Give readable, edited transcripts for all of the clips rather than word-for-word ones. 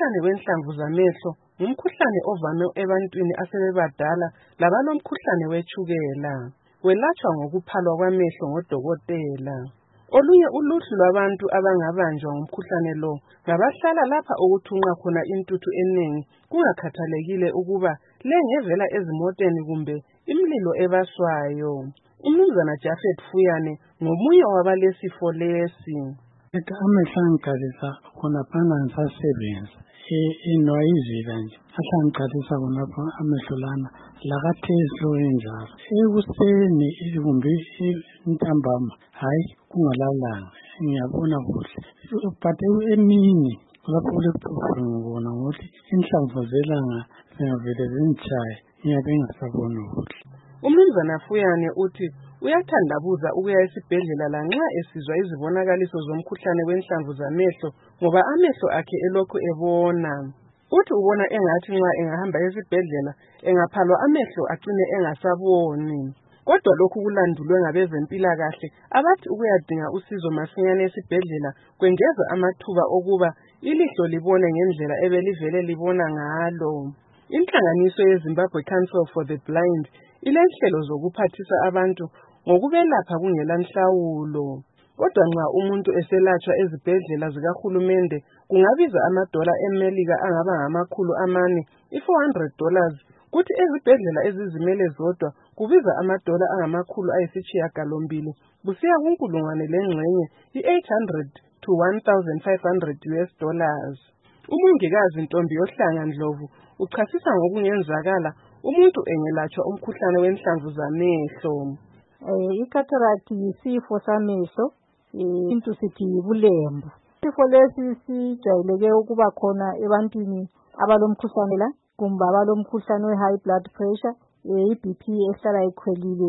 Umkhuhlane wenhlamvu zamehlo ngumkhuhlane ovame ebantwini asebebadala labalomkhuhlane wetshukela. Welatshwa ngokuphalwa kwamehlo ngodokotela. Olunye uluhlu lwabantu abangabanjwa ngumkhuhlane lo ngabahlala lapha okuthunqa khona intuthu eningi kungakhathalekile ukuba lengevela ezimoteni kumbe imlilo ebaswayo. Umnumzana Japhet Fuyane ngomunye wabalesifo lesi. Amehlo angiqalisa khonaphana ngisasebenza inoyizila nje asangiqalisa khonapha amehlo lana lakathe esihlokweni njalo ekuseni kumbe ntambama hayi kungalalanga ngiyabona kuhle but emini lapho kulebuhlungu ngibona ngokuthi inhlamvu zelanga zingavele zingitshaye ngiyabe ngingasaboni kuhle. Umnumzana Fuyane uthi uyathandabuza ukuya esibhedlela lanxa esizwa izibonakaliso zomkhuhlane wenhlamvu zamehlo ngoba amehlo akhe elokhu ebona. Uthi ubona engathi nxa engahamba esibhedlela engaphalwa amehlo acine engasaboni. Kodwa lokhu kulandulwe ngabezempilakahle abathi ukuyadinga usizo masinyane esibhedlela kwengeza amathuba okuba ilihlo libone ngendlela ebelivele libona ngalo. Inhlanganiso yeZimbabwe Council for the Blind ilenhlelo zokuphathisa abantu ngokubelapha kungela nhlawulo. Kodwa nxa umuntu eselatshwa ezibhedlela zikahulumende kungabiza $4 eMelika angaba ngamakhulu $400, kuthi ezibhedlela ezizimele zodwa kubiza $800 kusiya kunkulungwane lengxenye $800 to $1,500. Umongikazi Ntombi Yohlanga Ndlovu uchasisa ngokungenzakala umuntu engelatshwa umkhuhlane wenhlamvu zamehlo. I-cataract yisifo samehlo, into sithi yibulembu. Isifo lesi sijayeleke ukuba khona ebantwini abalomkhuhlane la kumbe abalomkhuhlane we-high blood pressure, i-BP ehlala ikhwelile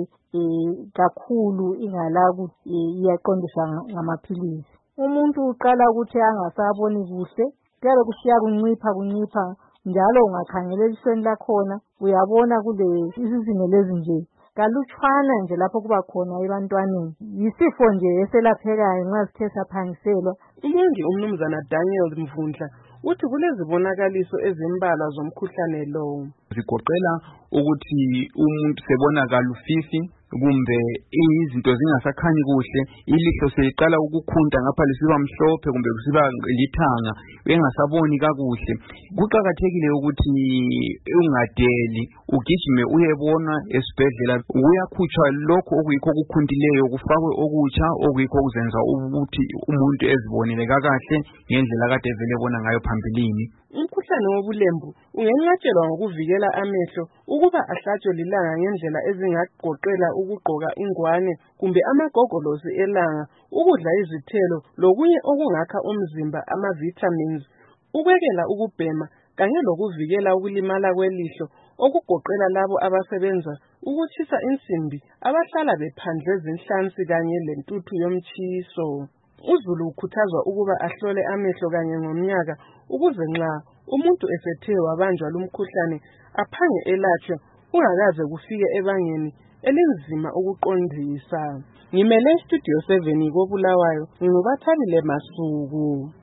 kakhulu ingalaku iyaqondiswa ngamaphilisi. Umuntu uqala ukuthi angasaboni kuhle, kuyabe kusiya kuncipha njalo ungakhangela elisweni lakhona uyabona kule izizingo lezi nje kalutshwana nje lapho kuba khona ebantwaneni. Yisifo nje eselaphekayo nxa sithe saphangiselwa. Umongi umnumzana Daniel Mvundla uthi kulezibonakaliso ezimbalwa zomkhuhlane lo. Zigoqela ukuthi umuntu sebonakala ufifi kumbe izinto zingasakhanyi kuhle, ilihlo seliqala ukukhunta ngapha lisiba mhlophe kumbe kusiba lithanga, engasaboni kakuhle. Kuqakathekile ukuthi ungadeli, ugijime uyebona esibhedlela, uyakhutshwa lokho okuyikho okukhuntileyo kufakwe okutsha okuyikho kuzenza ukuthi umuntu ezibonele kakahle ngendlela kade vele ebona ngayo phambilini. Umkhuhlane wobulembu ungenqatshelwa ngokuvikela amehlo ukuba ahlatshwe lilanga ngendlela ezingagoqela ukugqoka ingwane kumbe amagogolosi elanga, ukudla izithelo lokunye okungakha umzimba ama-vitamins, ukwekela ukubhema kanye lokuvikela ukulimala kwelihlo okugoqela labo abasebenza ukutshisa insimbi, abahlala bephandle zinhlansi kanye lentuthu yomtshiso. Uzulu ukhuthazwa ukuba ahlole amehlo kanye ngomnyaka ukuze nxa umuntu esethe wabanjwa lumkhuhlane aphange elatshwe ungakaze kufike ebangeni elinzima ukuqondisa. Ngimele Studio 7 koBulawayo, nginguBathabile Masuku.